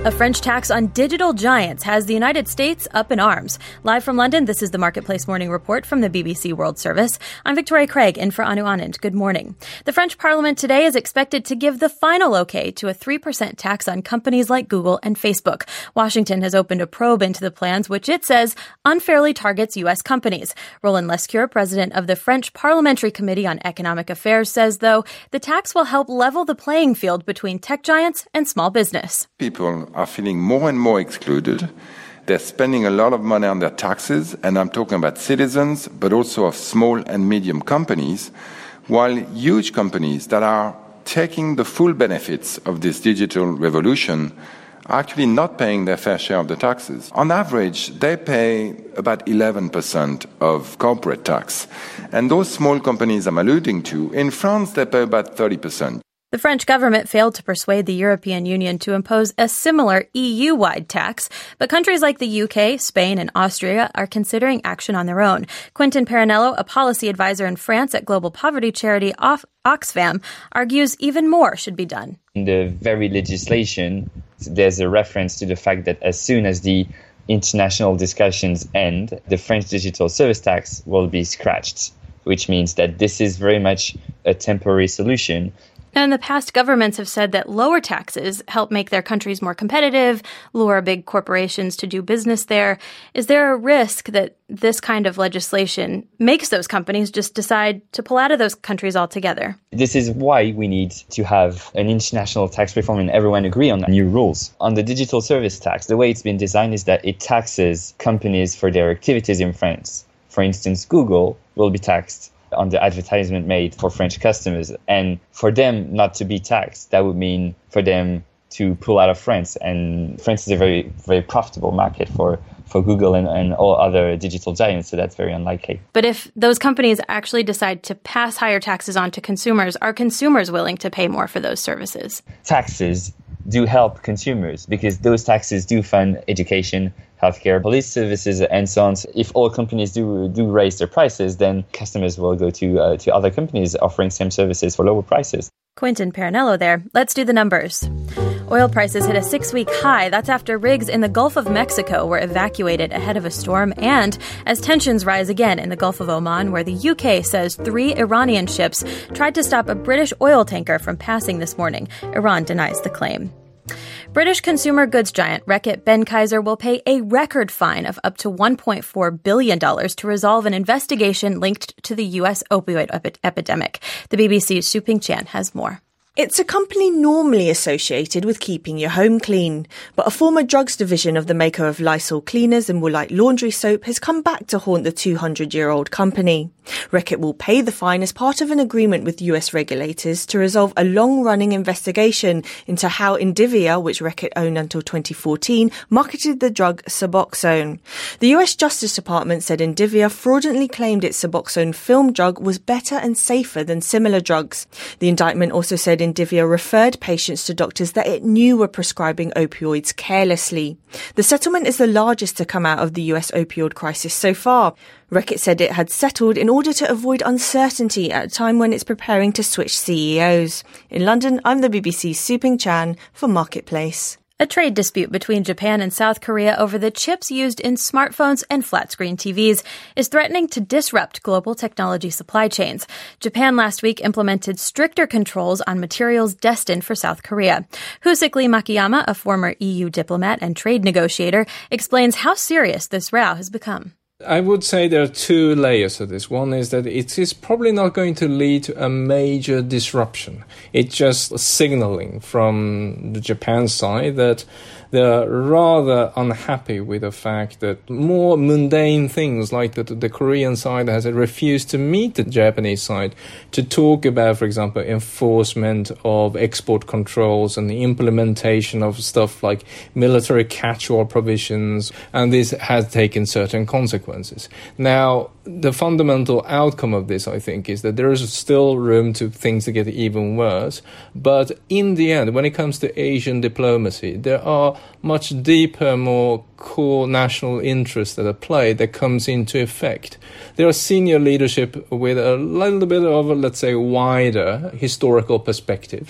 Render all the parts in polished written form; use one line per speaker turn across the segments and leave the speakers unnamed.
A French tax on digital giants has the United States up in arms. Live from London, this is the Marketplace Morning Report from the BBC World Service. I'm Victoria Craig in for Anu Anand. Good morning. The French Parliament today is expected to give the final okay to a 3% tax on companies like Google and Facebook. Washington has opened a probe into the plans, which it says unfairly targets U.S. companies. Roland Lescure, president of the French Parliamentary Committee on Economic Affairs, says, though, the tax will help level the playing field between tech giants and small business.
People are feeling more and more excluded. They're spending a lot of money on their taxes, and I'm talking about citizens, but also of small and medium companies, while huge companies that are taking the full benefits of this digital revolution are actually not paying their fair share of the taxes. On average, they pay about 11% of corporate tax. And those small companies I'm alluding to, in France, they pay about 30%.
The French government failed to persuade the European Union to impose a similar EU-wide tax, but countries like the UK, Spain, and Austria are considering action on their own. Quentin Peranello, a policy advisor in France at global poverty charity Oxfam, argues even more should be done.
In the very legislation, there's a reference to the fact that as soon as the international discussions end, the French digital service tax will be scratched, which means that this is very much a temporary solution.
Now, in the past, governments have said that lower taxes help make their countries more competitive, lure big corporations to do business there. Is there a risk that this kind of legislation makes those companies just decide to pull out of those countries altogether?
This is why we need to have an international tax reform and everyone agree on new rules. On the digital service tax, the way it's been designed is that it taxes companies for their activities in France. For instance, Google will be taxed on the advertisement made for French customers. And for them not to be taxed, that would mean for them to pull out of France. And France is a very, very profitable market for Google and all other digital giants, so that's very unlikely.
But if those companies actually decide to pass higher taxes on to consumers, are consumers willing to pay more for those services?
Taxes do help consumers because those taxes do fund education, healthcare, police services, and so on. If all companies do raise their prices, then customers will go to other companies offering same services for lower prices.
Quentin Peranello there. Let's do the numbers. Oil prices hit a 6-week high. That's after rigs in the Gulf of Mexico were evacuated ahead of a storm and as tensions rise again in the Gulf of Oman, where the UK says 3 Iranian ships tried to stop a British oil tanker from passing this morning. Iran denies the claim. British consumer goods giant Reckitt Benckiser will pay a record fine of up to $1.4 billion to resolve an investigation linked to the U.S. opioid epidemic. The BBC's Su Ping Chan has more.
It's a company normally associated with keeping your home clean, but a former drugs division of the maker of Lysol cleaners and Woolite laundry soap has come back to haunt the 200-year-old company. Reckitt will pay the fine as part of an agreement with US regulators to resolve a long-running investigation into how Indivior, which Reckitt owned until 2014, marketed the drug Suboxone. The US Justice Department said Indivior fraudulently claimed its Suboxone film drug was better and safer than similar drugs. The indictment also said Indivior referred patients to doctors that it knew were prescribing opioids carelessly. The settlement is the largest to come out of the US opioid crisis so far. Reckitt said it had settled in order to avoid uncertainty at a time when it's preparing to switch CEOs. In London, I'm the BBC's Su Ping Chan for Marketplace.
A trade dispute between Japan and South Korea over the chips used in smartphones and flat-screen TVs is threatening to disrupt global technology supply chains. Japan last week implemented stricter controls on materials destined for South Korea. Husik-Lee Makiyama, a former EU diplomat and trade negotiator, explains how serious this row has become.
I would say there are 2 layers to this. One is that it is probably not going to lead to a major disruption. It's just signaling from the Japan side that they're rather unhappy with the fact that more mundane things like the Korean side has refused to meet the Japanese side to talk about, for example, enforcement of export controls and the implementation of stuff like military catch-all provisions, and this has taken certain consequences. Now, the fundamental outcome of this, I think, is that there is still room to things to get even worse. But in the end, when it comes to Asian diplomacy, there are much deeper, more core national interests that are played that comes into effect. There are senior leadership with a little bit of, let's say, wider historical perspectives.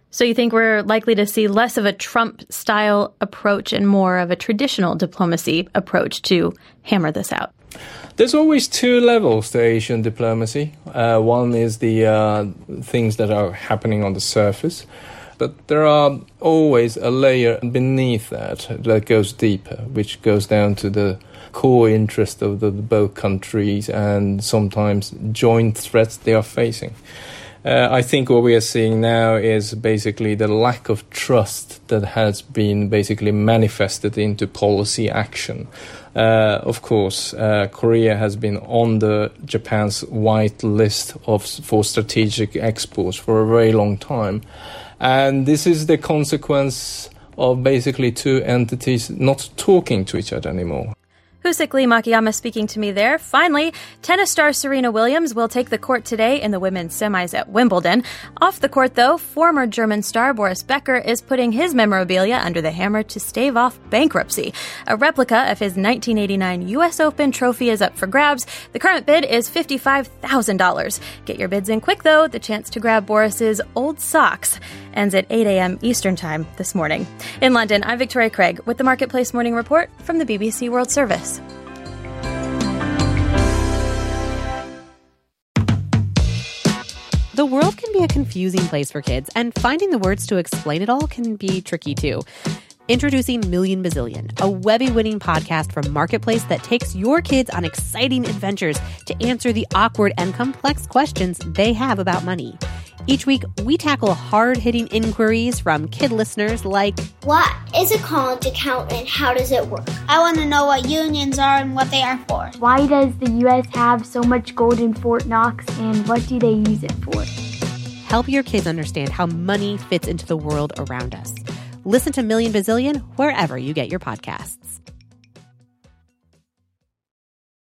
So you think we're likely to see less of a Trump-style approach and more of a traditional diplomacy approach to hammer this out?
There's always two levels to Asian diplomacy. One is the things that are happening on the surface, but there are always a layer beneath that goes deeper, which goes down to the core interest of the both countries and sometimes joint threats they are facing. I think what we are seeing now is basically the lack of trust that has been basically manifested into policy action. Of course, Korea has been on the Japan's white list for strategic exports for a very long time. And this is the consequence of basically two entities not talking to each other anymore.
Husik Lee Makiyama speaking to me there. Finally, tennis star Serena Williams will take the court today in the women's semis at Wimbledon. Off the court, though, former German star Boris Becker is putting his memorabilia under the hammer to stave off bankruptcy. A replica of his 1989 U.S. Open trophy is up for grabs. The current bid is $55,000. Get your bids in quick, though. The chance to grab Boris's old socks ends at 8 a.m. Eastern Time this morning. In London, I'm Victoria Craig with the Marketplace Morning Report from the BBC World Service.
The world can be a confusing place for kids, and finding the words to explain it all can be tricky too. Introducing Million Bazillion, a Webby-winning podcast from Marketplace that takes your kids on exciting adventures to answer the awkward and complex questions they have about money. Each week, we tackle hard-hitting inquiries from kid listeners like,
what is a college account and how does it work?
I want to know what unions are and what they are for.
Why does the U.S. have so much gold in Fort Knox and what do they use it for?
Help your kids understand how money fits into the world around us. Listen to Million Bazillion wherever you get your podcasts.